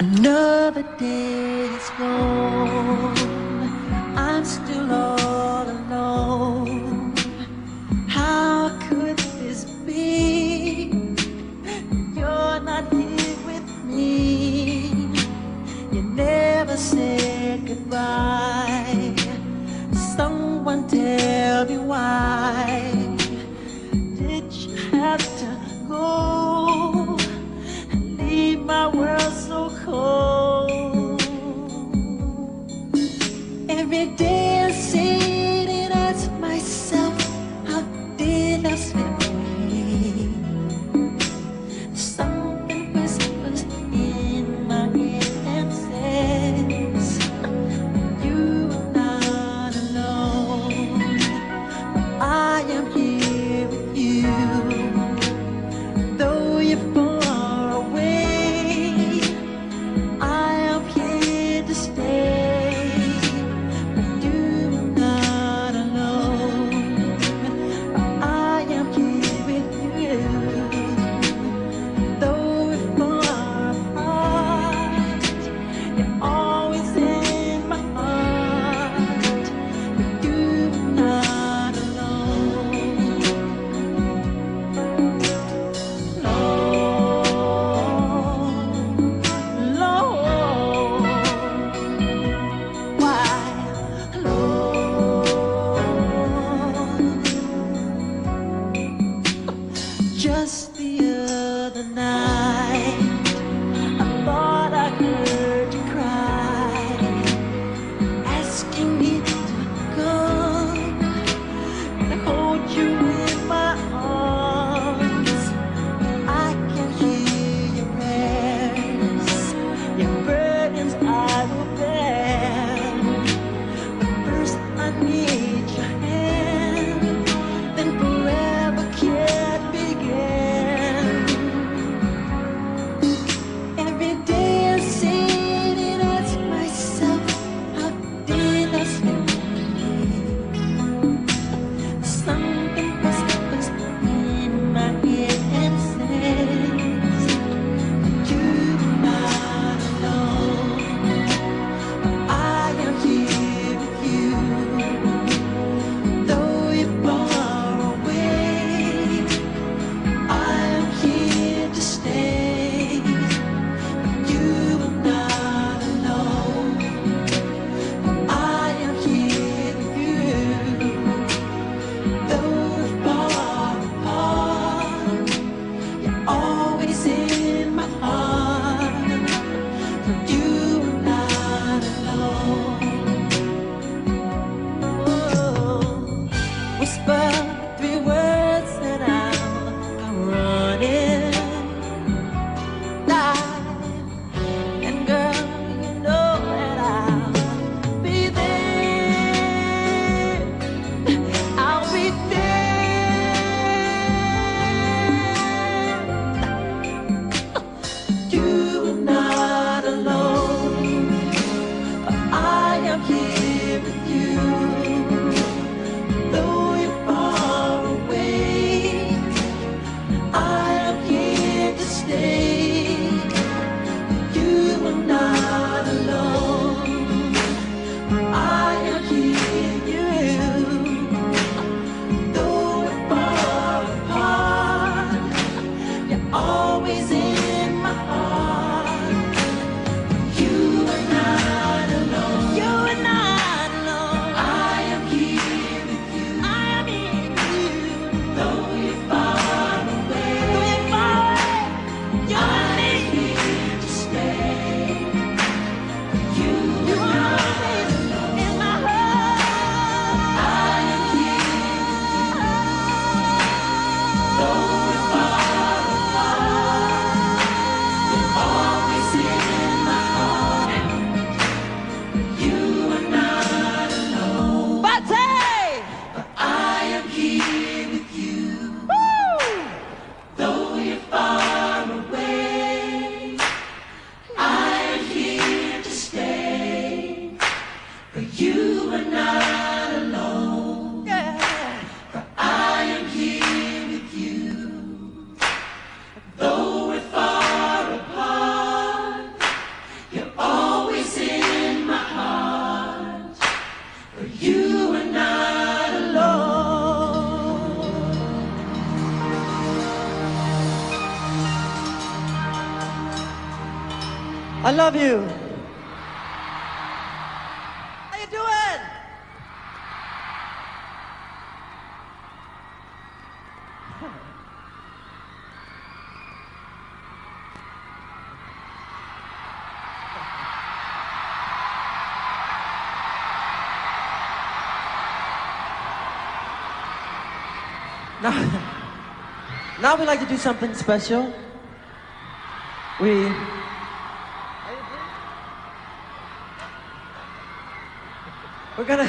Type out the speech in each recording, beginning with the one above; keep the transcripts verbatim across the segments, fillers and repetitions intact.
Another day is gone, I'm still all alone. How could this be? You're not here with me. You never said goodbye. Someone tell me why did you have to go and leave my world so cold? Every day I sit and ask myself, how did I slip away? Something whispers in my ear and says, you are not alone. I am here with you, though you're far away. I am here to stay, but you are not alone. I am here with you, though we're far apart. You're always in my heart, but you are not alone. Lord, Lord, why, Lord? Just the other night, I thought I heard you cry, asking me to come and hold you in my arms. I can hear your prayers, your burdens I will bear. But first I need your hand, then forever can begin. Every day I sit and ask myself, how did I slip I love you. How you doing? Now, now we like to do something special. We... We're gonna...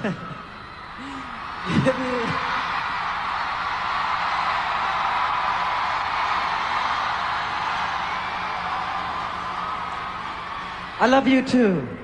give you... I love you too.